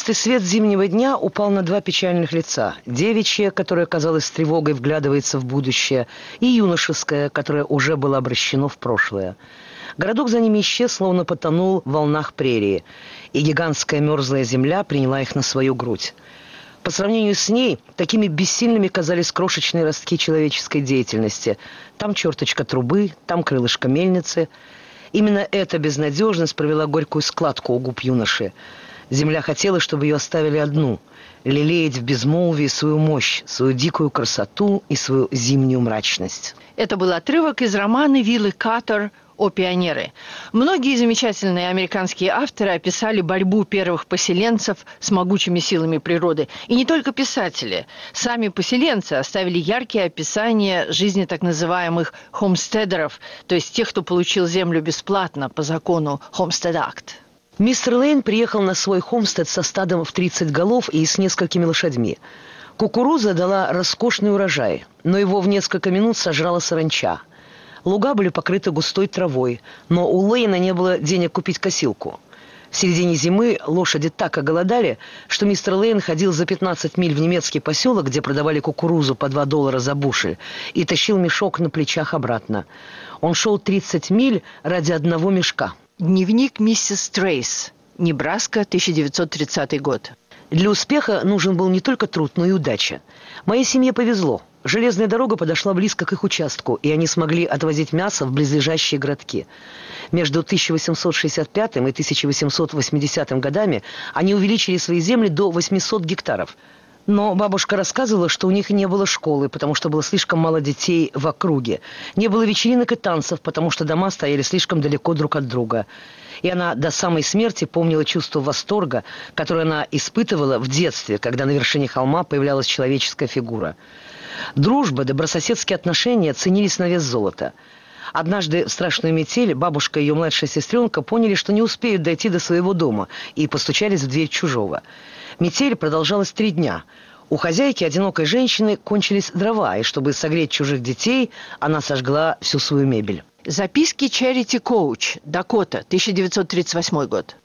Тускло-серебристый свет зимнего дня упал на два печальных лица. Девичье, которое, казалось, с тревогой вглядывается в будущее, и юношеское, которое уже было обращено в прошлое. Городок за ними исчез, словно потонул в волнах прерии, и гигантская мерзлая земля приняла их на свою грудь. По сравнению с ней, такими бессильными казались крошечные ростки человеческой деятельности. Там черточка трубы, там крылышко мельницы. Именно эта безнадежность провела горькую складку у губ юноши. Земля хотела, чтобы ее оставили одну, лелеять в безмолвии свою мощь, свою дикую красоту и свою зимнюю мрачность. Это был отрывок из романа Виллы Каттер «О пионеры». Многие замечательные американские авторы описали борьбу первых поселенцев с могучими силами природы. И не только писатели. Сами поселенцы оставили яркие описания жизни так называемых хомстедеров, то есть тех, кто получил землю бесплатно по закону Homestead Act. Мистер Лейн приехал на свой хомстед со стадом в тридцать голов и с несколькими лошадьми. Кукуруза дала роскошный урожай, но его в несколько минут сожрала саранча. Луга были покрыты густой травой, но у Лейна не было денег купить косилку. В середине зимы лошади так оголодали, что мистер Лейн ходил за пятнадцать миль в немецкий поселок, где продавали кукурузу по два доллара за бушель, и тащил мешок на плечах обратно. Он шел тридцать миль ради одного мешка. Дневник миссис Трейс. Небраска, тысяча девятьсот тридцатый год. Для успеха нужен был не только труд, но и удача. Моей семье повезло. Железная дорога подошла близко к их участку, и они смогли отвозить мясо в близлежащие городки. Между тысяча восемьсот шестьдесят пятым и тысяча восемьсот восьмидесятым годами они увеличили свои земли до восьмисот гектаров. Но бабушка рассказывала, что у них не было школы, потому что было слишком мало детей в округе. Не было вечеринок и танцев, потому что дома стояли слишком далеко друг от друга. И она до самой смерти помнила чувство восторга, которое она испытывала в детстве, когда на вершине холма появлялась человеческая фигура. Дружба, добрососедские отношения ценились на вес золота. Однажды в страшную метель бабушка и ее младшая сестренка поняли, что не успеют дойти до своего дома, и постучались в дверь чужого. Метель продолжалась три дня. У хозяйки, одинокой женщины, кончились дрова, и чтобы согреть чужих детей, она сожгла всю свою мебель. Записки Чарити Коуч, Дакота, тысяча девятьсот тридцать восьмой год.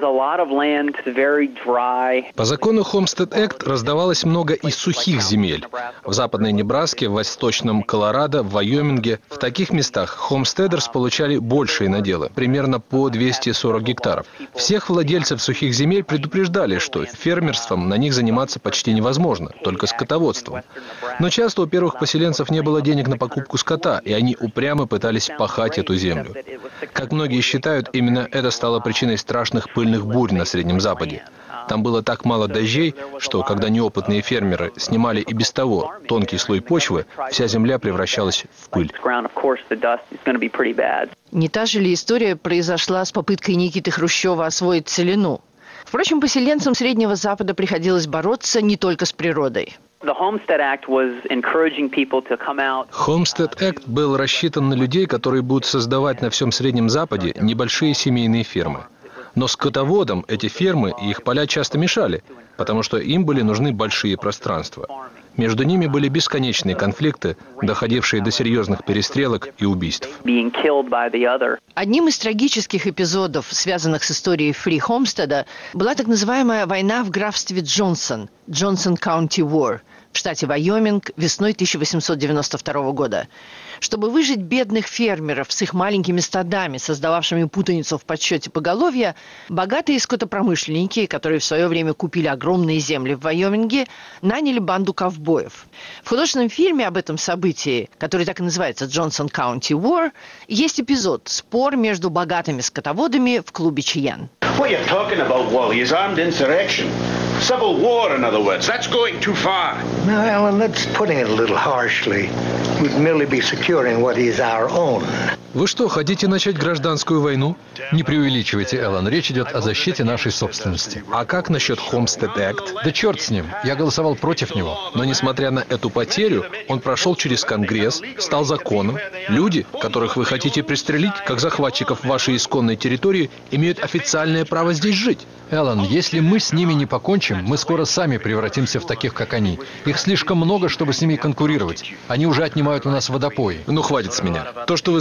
По закону Homestead Act раздавалось много и сухих земель. В западной Небраске, в восточном Колорадо, в Вайоминге. В таких местах хомстедерс получали большие наделы, примерно по двести сорок гектаров. Всех владельцев сухих земель предупреждали, что фермерством на них заниматься почти невозможно, только скотоводством. Но часто у первых поселенцев не было денег на покупку скота, и они упрямо пытались пахать эту землю. Как многие считают, именно это стало причиной страшных пыльных бурь на Среднем Западе. Там было так мало дождей, что, когда неопытные фермеры снимали и без того тонкий слой почвы, вся земля превращалась в пыль. Не та же ли история произошла с попыткой Никиты Хрущева освоить целину? Впрочем, поселенцам Среднего Запада приходилось бороться не только с природой. Homestead Act был рассчитан на людей, которые будут создавать на всем Среднем Западе небольшие семейные фермы. Но скотоводам эти фермы и их поля часто мешали, потому что им были нужны большие пространства. Между ними были бесконечные конфликты, доходившие до серьезных перестрелок и убийств. Одним из трагических эпизодов, связанных с историей Фри Хомстеда, была так называемая война в графстве Джонсон, Johnson County War, в штате Вайоминг весной тысяча восемьсот девяносто второго года. Чтобы выжить бедных фермеров с их маленькими стадами, создававшими путаницу в подсчете поголовья, богатые скотопромышленники, которые в свое время купили огромные земли в Вайоминге, наняли банду ковбоев. В художественном фильме об этом событии, который так и называется «Johnson County War», есть эпизод «Спор между богатыми скотоводами в клубе Чиян». What you're talking about, Wally, is armed insurrection. Civil war, in other words. That's going too far. Now, Alan, that's putting it a little harshly. We'd merely be securing what is our own. Вы что, хотите начать гражданскую войну? Не преувеличивайте, Эллен. Речь идет о защите нашей собственности. А как насчет Homestead Act? Да черт с ним. Я голосовал против него. Но несмотря на эту потерю, он прошел через Конгресс, стал законом. Люди, которых вы хотите пристрелить, как захватчиков вашей исконной территории, имеют официальное право здесь жить. Эллен, если мы с ними не покончим, мы скоро сами превратимся в таких, как они. Их слишком много, чтобы с ними конкурировать. Они уже отнимают у нас водопои. Ну, хватит с меня. То, что вы затеяли,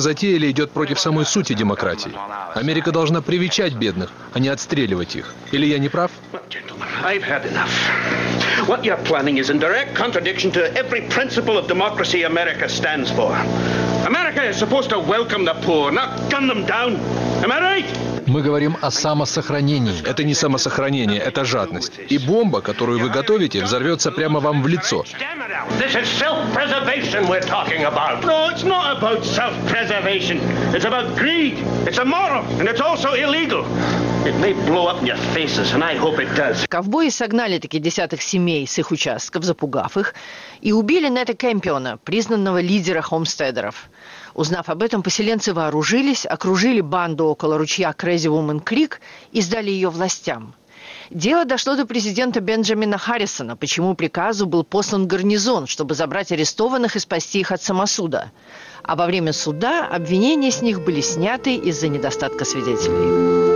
деле идет против самой сути демократии. Америка должна привечать бедных, а не отстреливать их. Или я не прав? I've had enough. What you're planning is in direct contradiction to every principle of democracy America stands for. America is supposed to welcome the poor, not gun them down. Am I right? Мы говорим о самосохранении. Это не самосохранение, это жадность. И бомба, которую вы готовите, взорвется прямо вам в лицо. This is self-preservation we're talking about. No, it's not about self-preservation. It's about greed. It's immoral, and it's also illegal. It may blow up in your faces, and I hope it does. Ковбои согнали таки десятых семей с их участков, запугав их, и убили Нета Кэмпиона, признанного лидера хомстедеров. Узнав об этом, поселенцы вооружились, окружили банду около ручья Crazy Woman Creek и сдали ее властям. Дело дошло до президента Бенджамина Харрисона, по чьему приказу был послан гарнизон, чтобы забрать арестованных и спасти их от самосуда. А во время суда обвинения с них были сняты из-за недостатка свидетелей.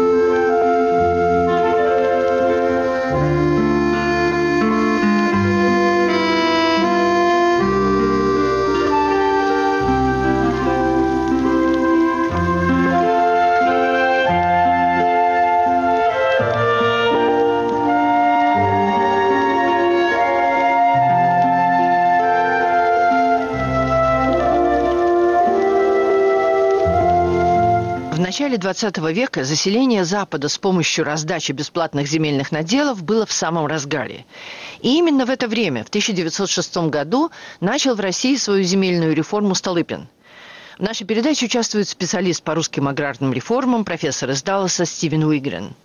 В начале двадцатого века заселение Запада с помощью раздачи бесплатных земельных наделов было в самом разгаре. И именно в это время, в тысяча девятьсот шестом году, начал в России свою земельную реформу Столыпин. В нашей передаче участвует специалист по русским аграрным реформам, профессор из Далласа Стивен Уигрен.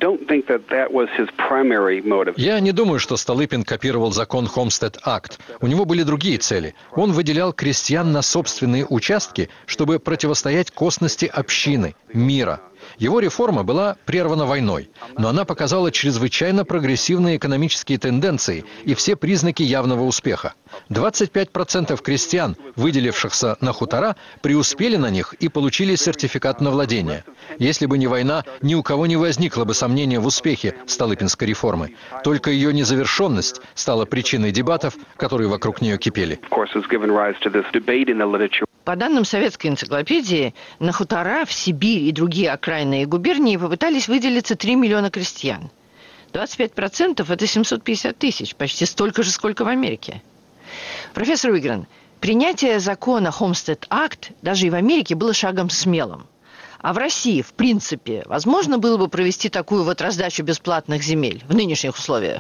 Я не думаю, что Столыпин копировал закон Homestead Act. У него были другие цели. Он выделял крестьян на собственные участки, чтобы противостоять косности общины, мира. Его реформа была прервана войной, но она показала чрезвычайно прогрессивные экономические тенденции и все признаки явного успеха. двадцать пять процентов крестьян, выделившихся на хутора, преуспели на них и получили сертификат на владение. Если бы не война, ни у кого не возникло бы сомнения в успехе Столыпинской реформы. Только ее незавершенность стала причиной дебатов, которые вокруг нее кипели. По данным советской энциклопедии, на хутора в Сибирь и другие окраинные губернии попытались выделиться три миллиона крестьян. двадцать пять процентов – это семьсот пятьдесят тысяч, почти столько же, сколько в Америке. Профессор Уигрен, принятие закона Homestead Act даже и в Америке было шагом смелым. А в России, в принципе, возможно было бы провести такую вот раздачу бесплатных земель в нынешних условиях?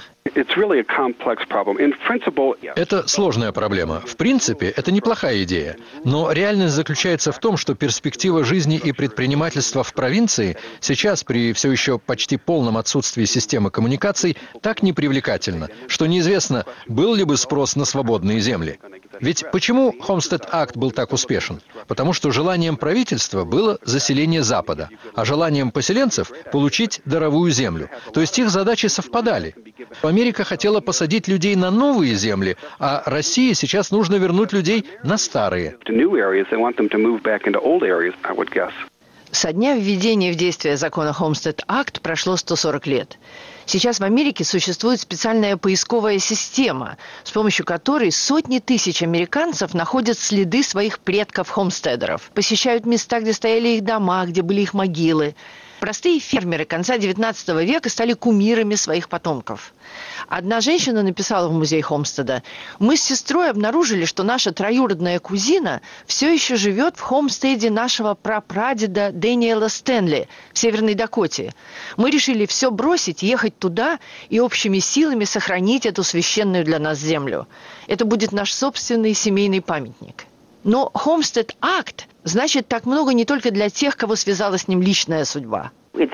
Это сложная проблема. В принципе, это неплохая идея. Но реальность заключается в том, что перспектива жизни и предпринимательства в провинции сейчас, при все еще почти полном отсутствии системы коммуникаций, так непривлекательна, что неизвестно, был ли бы спрос на свободные земли. Ведь почему Homestead Act был так успешен? Потому что желанием правительства было заселение Запада, а желанием поселенцев – получить даровую землю. То есть их задачи совпадали. Америка хотела посадить людей на новые земли, а России сейчас нужно вернуть людей на старые. Со дня введения в действие закона Homestead Act прошло сто сорок лет. Сейчас в Америке существует специальная поисковая система, с помощью которой сотни тысяч американцев находят следы своих предков-хомстедеров, посещают места, где стояли их дома, где были их могилы. Простые фермеры конца девятнадцатого века стали кумирами своих потомков. Одна женщина написала в музей Хомстеда: «Мы с сестрой обнаружили, что наша троюродная кузина все еще живет в хомстеде нашего прапрадеда Дэниела Стэнли в Северной Дакоте. Мы решили все бросить, ехать туда и общими силами сохранить эту священную для нас землю. Это будет наш собственный семейный памятник». Но Homestead Act значит так много не только для тех, кого связала с ним личная судьба.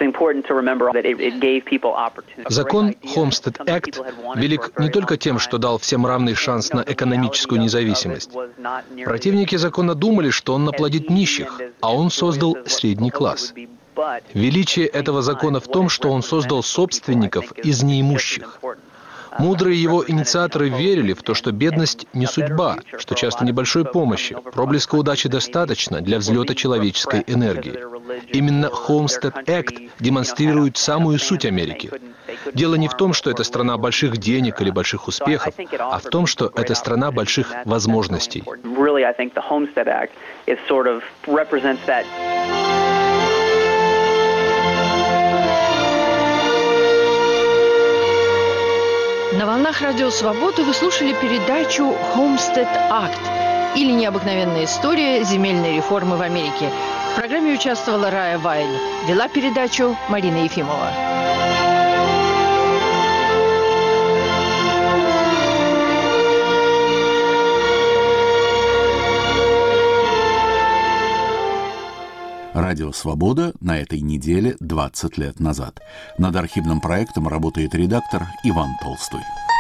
Закон Homestead Act велик не только тем, что дал всем равный шанс на экономическую независимость. Противники закона думали, что он наплодит нищих, а он создал средний класс. Величие этого закона в том, что он создал собственников из неимущих. Мудрые его инициаторы верили в то, что бедность не судьба, что часто небольшой помощи, проблеска удачи достаточно для взлета человеческой энергии. Именно Homestead Act демонстрирует самую суть Америки. Дело не в том, что это страна больших денег или больших успехов, а в том, что это страна больших возможностей. На волнах Радио Свободы вы слушали передачу «Homestead Act» или «Необыкновенная история земельной реформы в Америке». В программе участвовала Рая Вайль. Вела передачу Марина Ефимова. Радио «Свобода» на этой неделе двадцать лет назад. Над архивным проектом работает редактор Иван Толстой.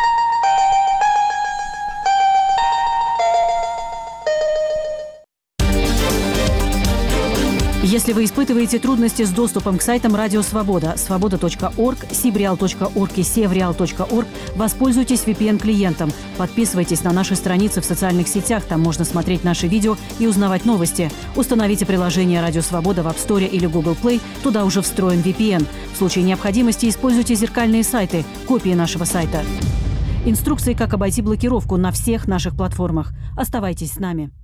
Если вы испытываете трудности с доступом к сайтам Радио Свобода, свобода точка орг, сибреал точка орг и севреал точка орг, воспользуйтесь ви пи эн-клиентом. Подписывайтесь на наши страницы в социальных сетях, там можно смотреть наши видео и узнавать новости. Установите приложение Радио Свобода в App Store или Google Play, туда уже встроен ви пи эн. В случае необходимости используйте зеркальные сайты, копии нашего сайта. Инструкции, как обойти блокировку на всех наших платформах. Оставайтесь с нами.